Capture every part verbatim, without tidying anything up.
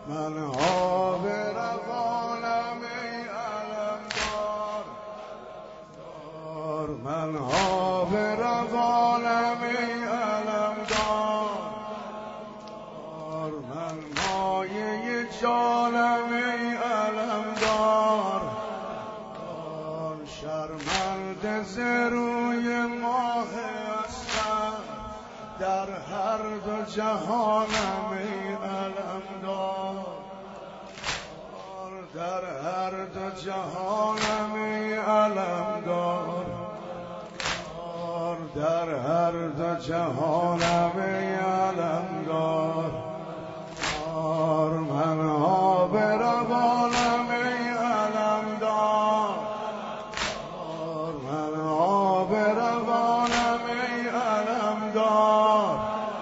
من آب روانم ای علمدار، من آب روانم ای علمدار، من مایه جانم ای علمدار، شرمنده ز روی ماه اصغر در هر دو جهانم ای علمدار، در هر دو جهانم ای علمدار، در هر دو جهانم ای علمدار، من آب روانم ای علمدار، من آب روانم ای علمدار،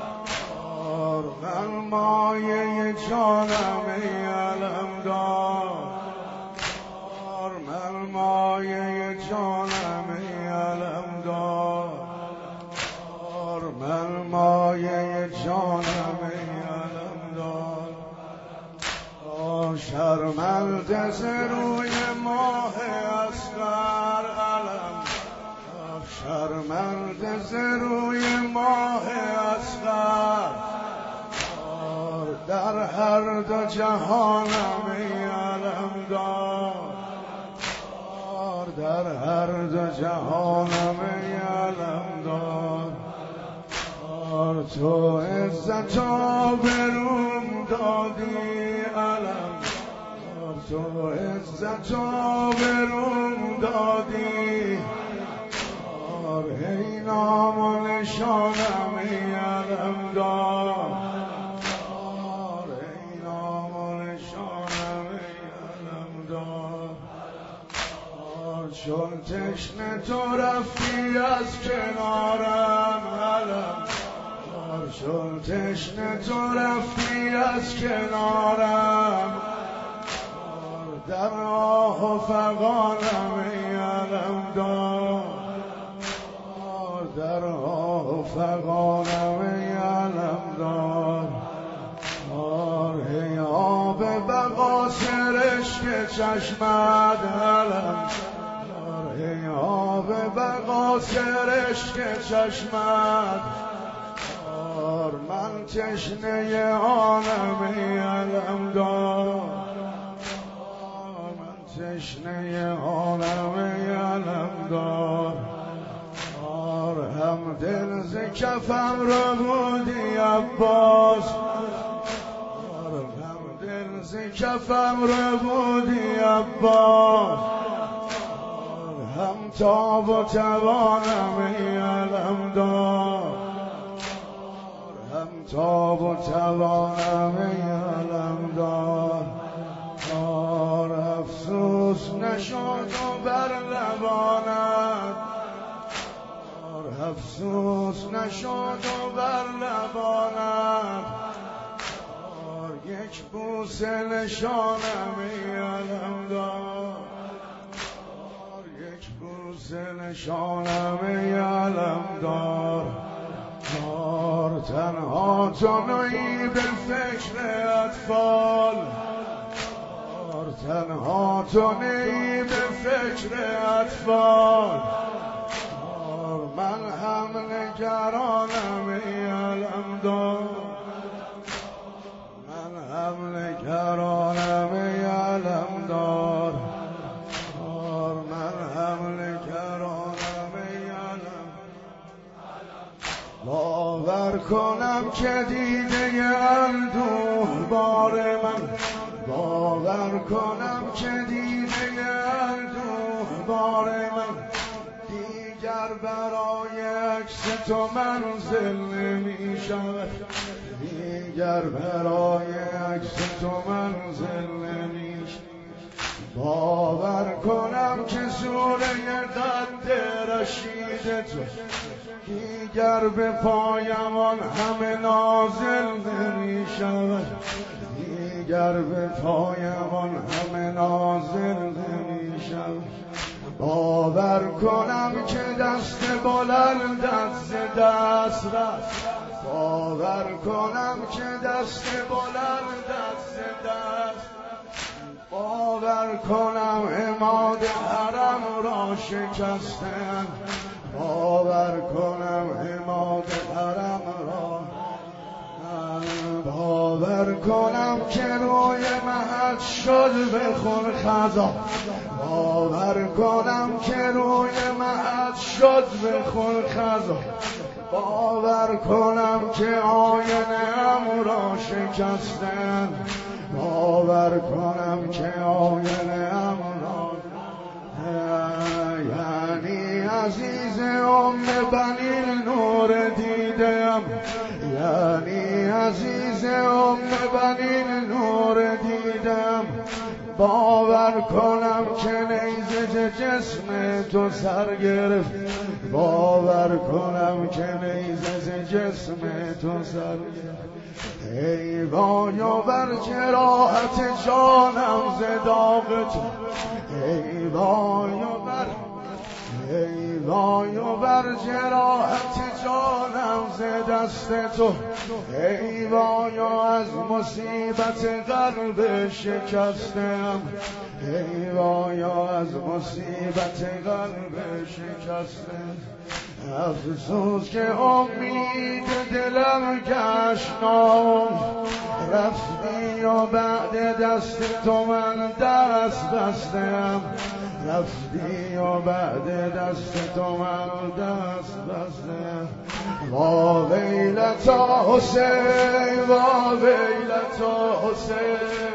من مایه جانم ای علمدار، من مایه جانم ای علمدار، من مایه جانم ای علمدار، شرمنده ز روی ماه اصغر علم، شرمنده ز روی ماه اصغر در هر دو جهانم ای علمدار، در هر دو جهانم ای علمدار، تو عزت و آبروم دادی علم، تو عزت و آبروم دادی، ای نام و نشانم ای علمدار، ای نام و نشانم ای علمدار، چون تشنه تو رفتی از کنارم علم، چون تشنه تو رفتی از کنارم در راه و فغانم ای علمدار، در راه و فغانم ای علمدار، ای آب بقا سرشک چشمت علم، ای آب بقا سرشک چشمت، من تشنه آنم ای علمدار، من تشنه آنم ای علمدار، هم دل ز کفم رو بودی عباس، هم دل ز کفم رو بودی عباس، هم تاب و توانم ای علمدار، هم تاب و توانم ای علمدار، افسوس نشد و بر لبانت، افسوس نشد و بر لبانت، یک بوسه نشانم ای علمدار، یک بوسه نشانم ای علمدار، تنها تو نهی به فکر اطفال، تنها تو نهی به فکر اطفال، من هم نگرانم ای علمدار، من هم نگرانم ای علمدار، من هم نگرانم ای علمدار، باور کنم که دیده اندوه بار من، باور کنم که دیده اندوه بار من، دیگر برای عکس تو منزل نمی شود، دیگر برای عکس تو منزل نمی شود، باور کنم که سوره قد رشید تو دیگر به پایمان همه نازل نمی شود، دیگر به پایمان همه نازل نمی شود، باور کنم که دست بلندت ز دست رفت، باور کنم که دست بلندت ز دست کنم عماد حرم را شکستن، باور کنم عماد حرم را، باور کنم که روی مهد شد بخون خزا، باور کنم که روی مهد شد بخون خزا، باور کنم که آینه‌ام را شکستن، باور کنم که آینه‌ام را، یعنی عزیز ام بنی نور دیدم، یعنی عزیز ام بنی نور دیدم، باور کنم که نیزه جسم تو سر گرفت، باور کنم که نیزه جسم تو سر گرفت، ای وای و بر جراحت جانم ز داغ تو، ای وای و بر ای وای و بر جراحت جانم ز دست تو، ای وای و از مصیبت قلب شکستم، ای وای و از مصیبت قلب شکستم، افسوس که امید دلم گشت ناامید، رفتی و بعد دست تو من دست بستم، رفتی و بعد دست تو من دست بستم، وا ویلتا حسین، وا ویلتا حسین،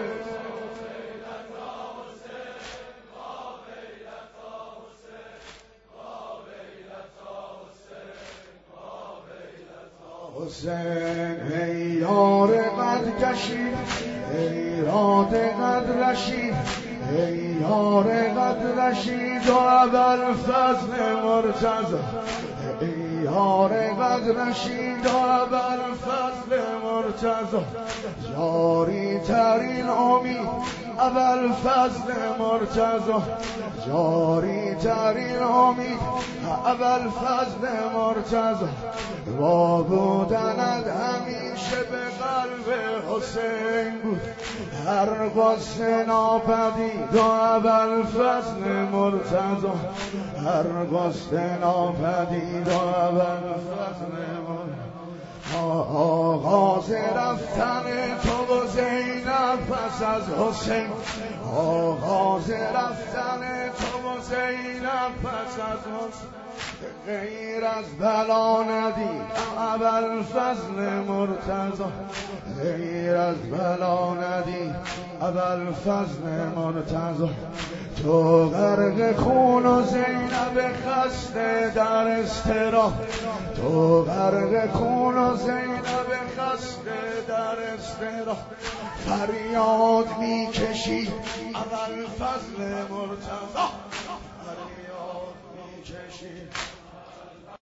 حسین ای یار قد کشید، ای راد قد رشید، ای یار قد رشید و ابوالفضل مرتضی، ای یار قد رشید و ابوالفضل مرتضی، جاری ترین امید ابوالفضل مرتضی، جاری ترین امید ابوالفضل مرتضی، وا بودنت همیشه به قلب حسین بود، هر غصه ناپدید و ابوالفضل مرتضی، هر غصه ناپدید و ابوالفضل مرتضی، آغاز رفتن تو و زینب پس از حسین، آغاز رفتن تو و زینب پس از حسین، غیر از بلا ندید ابوالفضل مرتضی، غیر از بلا ندید ابوالفضل مرتضی، تو غرق خون و زینب خسته در اضطراب، تو غرق خون و زینب خسته در اضطراب، فریاد میکشی ابوالفضل مرتضی، فریاد میکشی